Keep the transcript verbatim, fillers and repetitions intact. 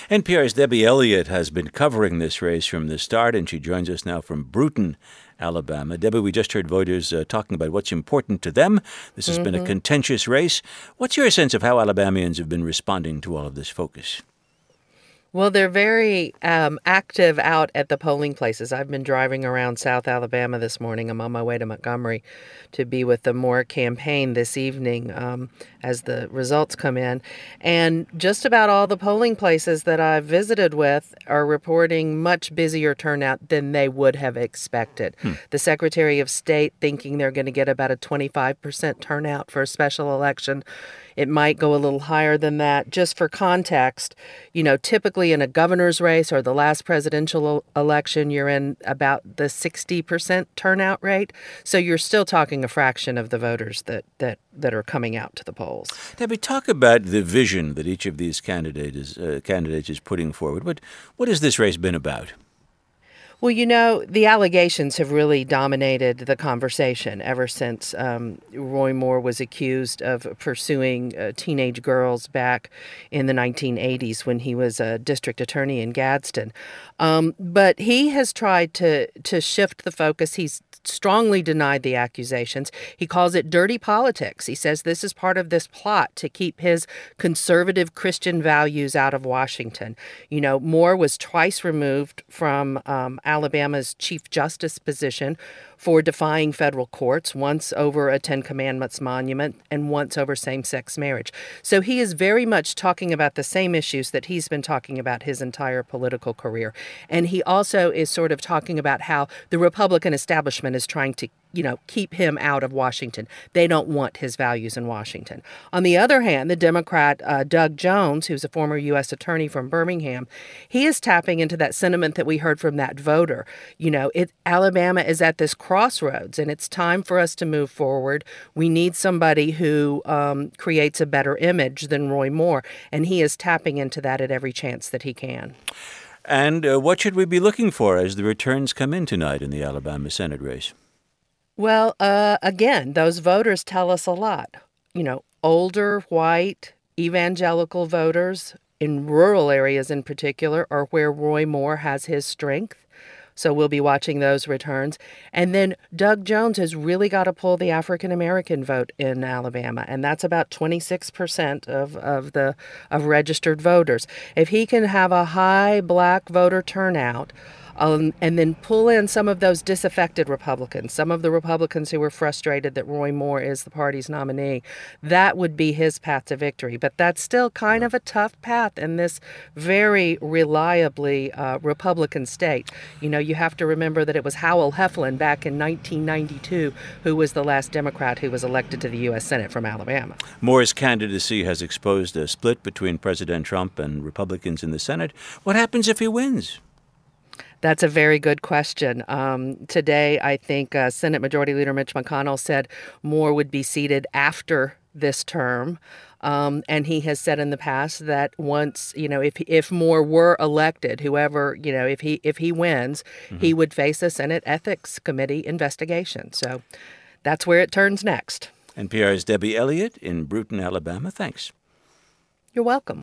N P R's Debbie Elliott has been covering this race from the start, and she joins us now from Brewton, Alabama. Debbie, we just heard voters uh, talking about what's important to them. This has mm-hmm. been a contentious race. What's your sense of how Alabamians have been responding to all of this focus? Well, they're very um, active out at the polling places. I've been driving around South Alabama this morning. I'm on my way to Montgomery to be with the Moore campaign this evening um, as the results come in. And just about all the polling places that I've visited with are reporting much busier turnout than they would have expected. Hmm. The Secretary of State thinking they're going to get about a twenty-five percent turnout for a special election. It might go a little higher than that. Just for context, you know, typically in a governor's race or the last presidential election, you're in about the sixty percent turnout rate. So you're still talking a fraction of the voters that, that, that are coming out to the polls. Debbie, talk about the vision that each of these candidates is, uh, candidates is putting forward. What, what has this race been about? Well, you know, the allegations have really dominated the conversation ever since um, Roy Moore was accused of pursuing uh, teenage girls back in the nineteen eighties when he was a district attorney in Gadsden. Um, but he has tried to to shift the focus. He's strongly denied the accusations. He calls it dirty politics. He says this is part of this plot to keep his conservative Christian values out of Washington. You know, Moore was twice removed from um, Alabama's Chief Justice position for defying federal courts, once over a Ten Commandments monument and once over same-sex marriage. So he is very much talking about the same issues that he's been talking about his entire political career. And he also is sort of talking about how the Republican establishment is trying to, you know, keep him out of Washington. They don't want his values in Washington. On the other hand, the Democrat uh, Doug Jones, who's a former U S attorney from Birmingham, he is tapping into that sentiment that we heard from that voter. You know, it, Alabama is at this crossroads, and it's time for us to move forward. We need somebody who um, creates a better image than Roy Moore, and he is tapping into that at every chance that he can. And uh, what should we be looking for as the returns come in tonight in the Alabama Senate race? Well, uh, again, those voters tell us a lot. You know, older, white, evangelical voters in rural areas in particular are where Roy Moore has his strength. So we'll be watching those returns. And then Doug Jones has really got to pull the African-American vote in Alabama, and that's about twenty-six percent of, of the of registered voters. If he can have a high black voter turnout, Um, and then pull in some of those disaffected Republicans, some of the Republicans who were frustrated that Roy Moore is the party's nominee, that would be his path to victory. But that's still kind of a tough path in this very reliably uh, Republican state. You know, you have to remember that it was Howell Heflin back in nineteen ninety-two who was the last Democrat who was elected to the U S Senate from Alabama. Moore's candidacy has exposed a split between President Trump and Republicans in the Senate. What happens if he wins? That's a very good question. Um, today, I think uh, Senate Majority Leader Mitch McConnell said Moore would be seated after this term. Um, and he has said in the past that once, you know, if if Moore were elected, whoever, you know, if he if he wins, mm-hmm. he would face a Senate Ethics Committee investigation. So that's where it turns next. N P R's Debbie Elliott in Brewton, Alabama. Thanks. You're welcome.